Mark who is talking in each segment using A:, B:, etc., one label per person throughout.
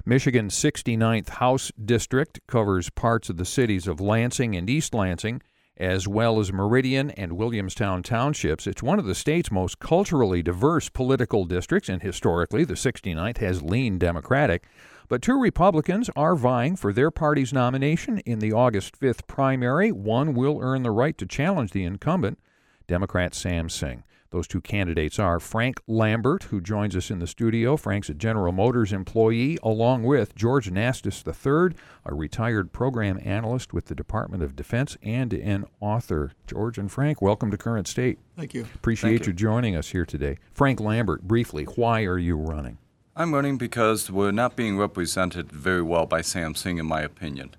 A: Michigan's 69th House District covers parts of the cities of Lansing and East Lansing, as well as Meridian and Williamstown townships. It's one of the state's most culturally diverse political districts, and historically, the 69th has leaned Democratic. But two Republicans are vying for their party's nomination in the August 5th primary. One will earn the right to challenge the incumbent, Democrat Sam Singh. Those two candidates are Frank Lambert, who joins us in the studio. Frank's a General Motors employee, along with George Nastis III, a retired program analyst with the Department of Defense and an author. George and Frank, welcome to Current State.
B: Thank you.
A: Appreciate you joining us here today. Frank Lambert, briefly, why are you running?
C: I'm running because we're not being represented very well by Sam Singh, in my opinion.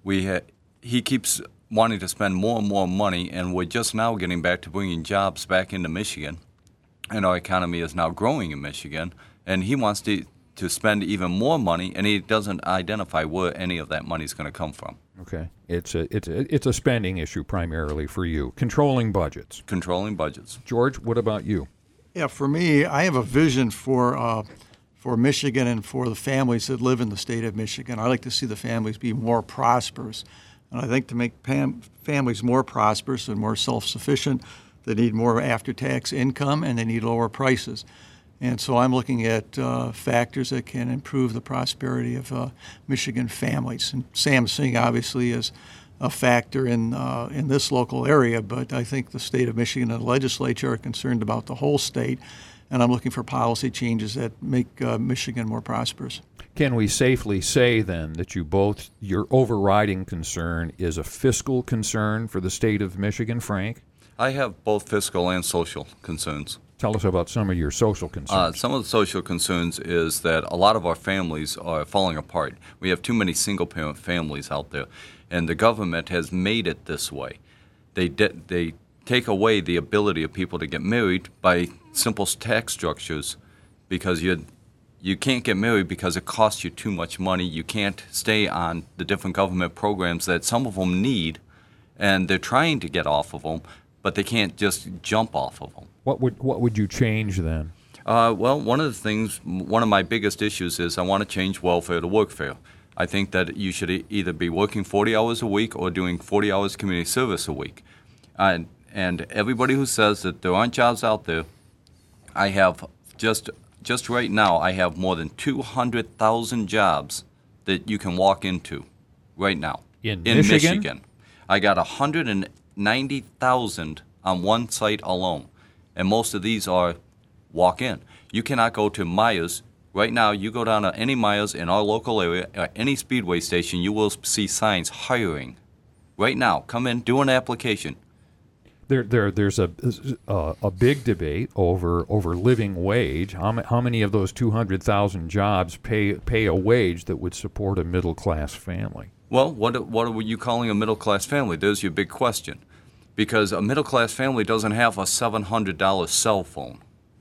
C: He keeps wanting to spend more and more money, and we're just now getting back to bringing jobs back into Michigan, and our economy is now growing in Michigan, and he wants to spend even more money, and he doesn't identify where any of that money is going to come from.
A: Okay. It's a spending issue primarily for you. Controlling budgets.
C: Controlling budgets.
A: George, what about you?
B: Yeah, for me, I have a vision for Michigan and for the families that live in the state of Michigan. I like to see the families be more prosperous. And I think to make families more prosperous and more self-sufficient, they need more after-tax income and they need lower prices. And so I'm looking at factors that can improve the prosperity of Michigan families. And Sam Singh obviously is a factor in this local area, but I think the state of Michigan and the legislature are concerned about the whole state. And I'm looking for policy changes that make Michigan more prosperous.
A: Can we safely say, then, that your overriding concern is a fiscal concern for the state of Michigan, Frank?
C: I have both fiscal and social concerns.
A: Tell us about some of your social concerns.
C: Some of the social concerns is that a lot of our families are falling apart. We have too many single-parent families out there, and the government has made it this way. They take away the ability of people to get married by simple tax structures because you can't get married because it costs you too much money. You can't stay on the different government programs that some of them need, and they're trying to get off of them, but they can't just jump off of them.
A: What would you change then?
C: Well, one of my biggest issues is I want to change welfare to workfare. I think that you should either be working 40 hours a week or doing 40 hours community service a week. And everybody who says that there aren't jobs out there, I have just right now, I have more than 200,000 jobs that you can walk into right now.
A: In Michigan?
C: I got 190,000 on one site alone, and most of these are walk-in. You cannot go to Myers. Right now, you go down to any Myers in our local area, any Speedway station, you will see signs hiring. Right now, come in, do an application.
A: There's a big debate over living wage. How many of those 200,000 jobs pay a wage that would support a middle class family?
C: Well, what are you calling a middle class family? There's your big question, because a middle class family doesn't have a $700 cell phone,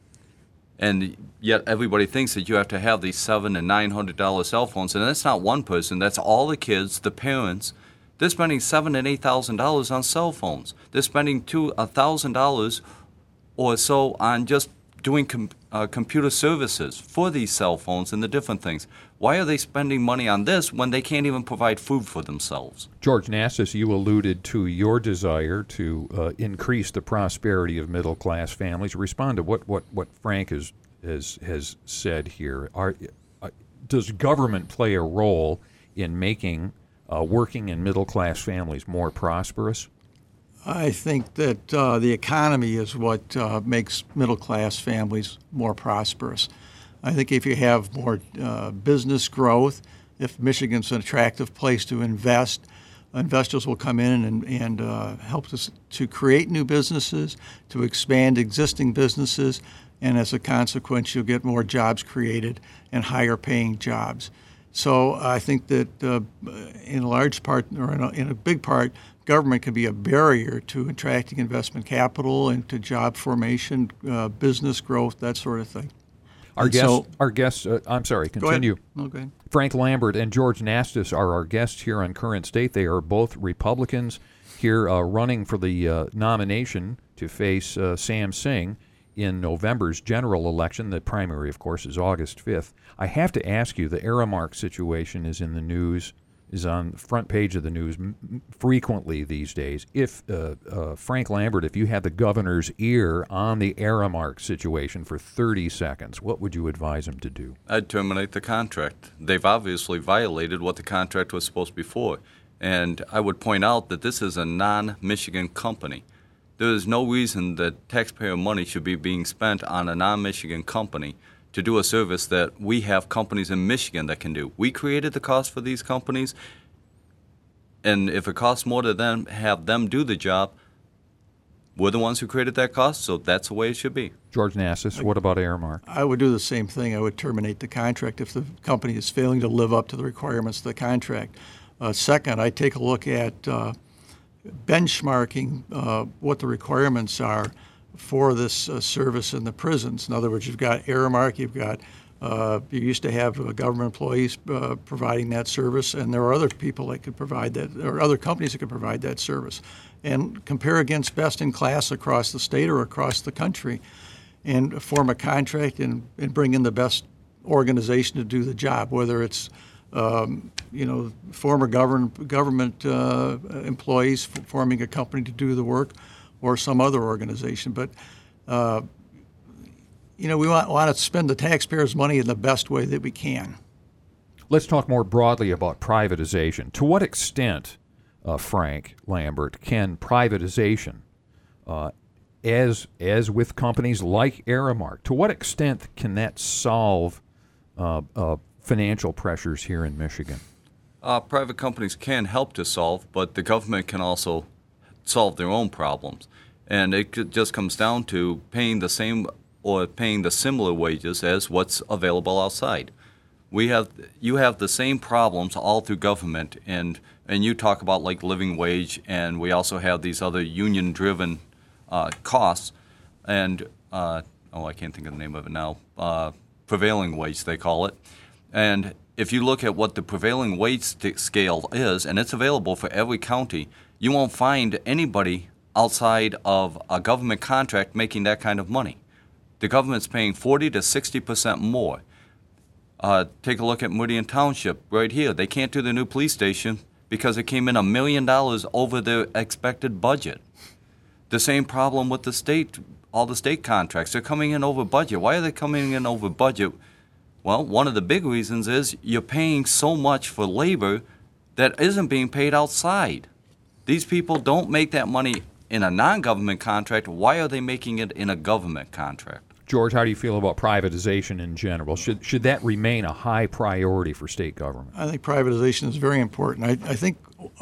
C: and yet everybody thinks that you have to have these $700 and $900 cell phones, and that's not one person. That's all the kids, the parents. They're spending $7,000 and $8,000 on cell phones. They're spending $1,000 or so on just doing computer services for these cell phones and the different things. Why are they spending money on this when they can't even provide food for themselves?
A: George Nastis, you alluded to your desire to increase the prosperity of middle-class families. Respond to what Frank has said here. Does government play a role in making working and middle-class families more prosperous?
B: I think that the economy is what makes middle-class families more prosperous. I think if you have more business growth, if Michigan's an attractive place to invest, investors will come in and help us to create new businesses, to expand existing businesses, and as a consequence, you'll get more jobs created and higher-paying jobs. So I think that in a large part, or in a big part, government can be a barrier to attracting investment capital and to job formation, business growth, that sort of thing.
A: Our guests, I'm sorry, continue.
B: Go ahead.
A: Frank Lambert and George Nastis are our guests here on Current State. They are both Republicans here running for the nomination to face Sam Singh in November's general election. The primary, of course, is August 5th. I have to ask you, the Aramark situation is in the news, is on the front page of the news frequently these days. If, Frank Lambert, if you had the governor's ear on the Aramark situation for 30 seconds, what would you advise him to do?
C: I'd terminate the contract. They've obviously violated what the contract was supposed to be for. And I would point out that this is a non-Michigan company. There is no reason that taxpayer money should be being spent on a non-Michigan company to do a service that we have companies in Michigan that can do. We created the cost for these companies, and if it costs more to them, have them do the job, we're the ones who created that cost, so that's the way it should be.
A: George Nassas, what about Aramark?
B: I would do the same thing. I would terminate the contract if the company is failing to live up to the requirements of the contract. Second, I take a look at benchmarking what the requirements are for this service in the prisons. In other words, you've got Aramark, you've got you used to have government employees providing that service, and there are other people that could provide that, or other companies that could provide that service. And compare against best in class across the state or across the country, and form a contract and bring in the best organization to do the job, whether it's former government employees forming a company to do the work, or some other organization. But, we want to spend the taxpayers' money in the best way that we can.
A: Let's talk more broadly about privatization. To what extent, Frank Lambert, can privatization, as with companies like Aramark, to what extent can that solve financial pressures here in Michigan?
C: Private companies can help to solve, but the government can also solve their own problems. And it just comes down to paying the same or paying the similar wages as what's available outside. You have the same problems all through government, and you talk about like living wage, and we also have these other union-driven costs, and I can't think of the name of it now, prevailing wage they call it. And if you look at what the prevailing wage scale is, and it's available for every county, you won't find anybody outside of a government contract making that kind of money. The government's paying 40 to 60% more. Take a look at Meridian Township right here. They can't do the new police station because it came in $1 million over their expected budget. The same problem with the state, all the state contracts. They're coming in over budget. Why are they coming in over budget? Well, one of the big reasons is you're paying so much for labor that isn't being paid outside. These people don't make that money in a non-government contract. Why are they making it in a government contract?
A: George, how do you feel about privatization in general? Should that remain a high priority for state government?
B: I think privatization is very important. I think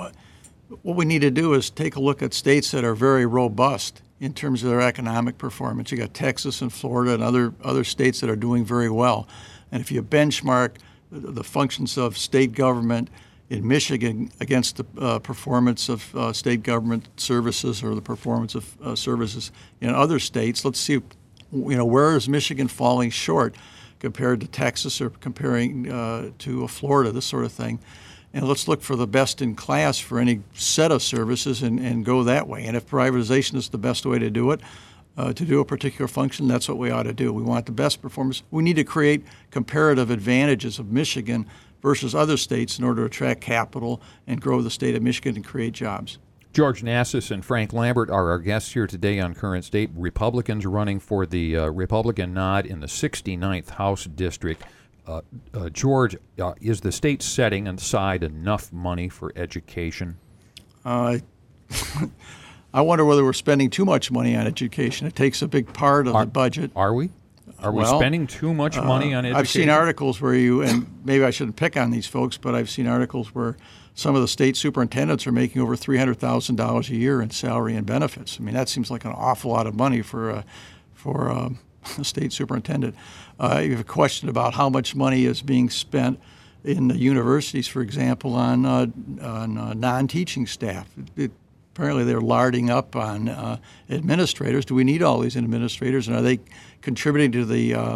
B: what we need to do is take a look at states that are very robust in terms of their economic performance. You got Texas and Florida and other states that are doing very well. And if you benchmark the functions of state government in Michigan against the performance of state government services or the performance of services in other states, let's see, where is Michigan falling short compared to Texas or comparing to Florida, this sort of thing. And let's look for the best in class for any set of services and go that way. And if privatization is the best way to do it, to do a particular function, that's what we ought to do. We want the best performance. We need to create comparative advantages of Michigan versus other states in order to attract capital and grow the state of Michigan and create jobs.
A: George Nassas and Frank Lambert are our guests here today on Current State. Republicans running for the Republican nod in the 69th House District. George, is the state setting aside enough money for education?
B: I wonder whether we're spending too much money on education. It takes a big part of the budget.
A: Are we? Are we spending too much money on education?
B: I've seen articles where and maybe I shouldn't pick on these folks, but I've seen articles where some of the state superintendents are making over $300,000 a year in salary and benefits. I mean, that seems like an awful lot of money for a state superintendent. You have a question about how much money is being spent in the universities, for example, on non-teaching staff. Apparently they're larding up on administrators. Do we need all these administrators, and are they contributing to the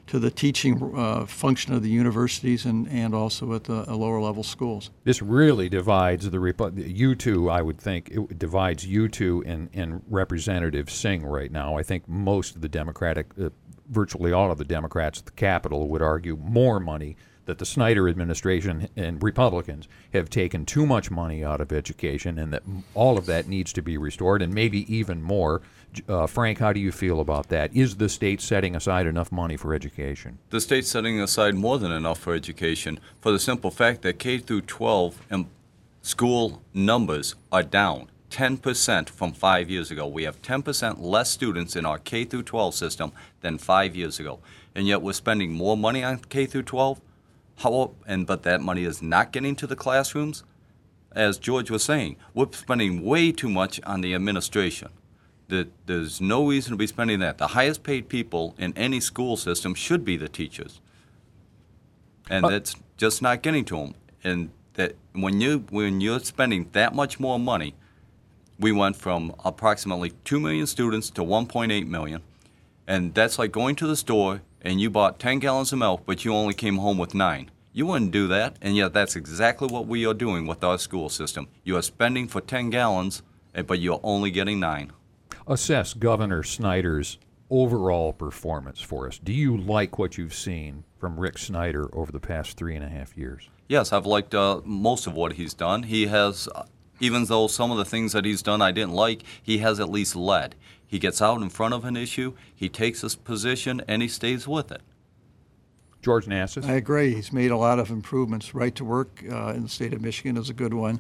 B: to the teaching function of the universities and also at the lower level schools.
A: This really divides you two, I would think, it divides you two and Representative Singh right now. I think most of the virtually all of the Democrats at the Capitol would argue more money, that the Snyder administration and Republicans have taken too much money out of education and that all of that needs to be restored, and maybe even more. Frank, how do you feel about that? Is the state setting aside enough money for education?
C: The state's setting aside more than enough for education for the simple fact that K through 12 school numbers are down 10% from 5 years ago. We have 10% less students in our K through 12 system than 5 years ago, and yet we're spending more money on K through 12. But that money is not getting to the classrooms. As George was saying, we're spending way too much on the administration. There's no reason to be spending that. The highest paid people in any school system should be the teachers, and that's just not getting to them. And that when you're spending that much more money, we went from approximately 2 million students to 1.8 million, and that's like going to the store and you bought 10 gallons of milk, but you only came home with 9. You wouldn't do that, and yet that's exactly what we are doing with our school system. You are spending for 10 gallons, but you're only getting 9.
A: Assess Governor Snyder's overall performance for us. Do you like what you've seen from Rick Snyder over the past 3.5 years?
C: Yes, I've liked most of what he's done. He has, even though some of the things that he's done I didn't like, he has at least led. He gets out in front of an issue, he takes his position, and he stays with it.
A: George Nassif?
B: I agree. He's made a lot of improvements. Right to work in the state of Michigan is a good one.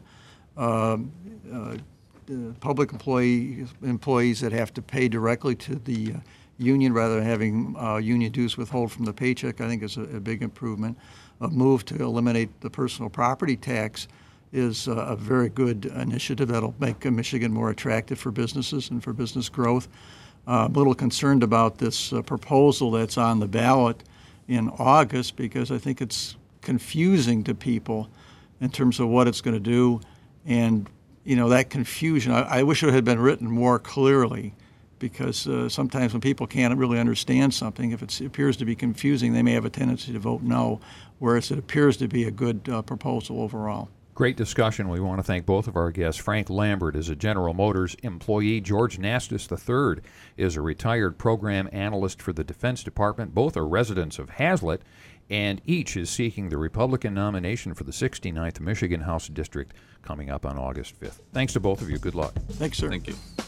B: Public employees that have to pay directly to the union rather than having union dues withhold from the paycheck, I think is a big improvement. A move to eliminate the personal property tax is a very good initiative that'll make Michigan more attractive for businesses and for business growth. I'm a little concerned about this proposal that's on the ballot in August because I think it's confusing to people in terms of what it's going to do. And, you know, that confusion, I wish it had been written more clearly because sometimes when people can't really understand something, if it appears to be confusing, they may have a tendency to vote no, whereas it appears to be a good proposal overall.
A: Great discussion. We want to thank both of our guests. Frank Lambert is a General Motors employee. George Nastis III is a retired program analyst for the Defense Department. Both are residents of Hazlet, and each is seeking the Republican nomination for the 69th Michigan House District coming up on August 5th. Thanks to both of you. Good luck.
B: Thanks, sir.
C: Thank you.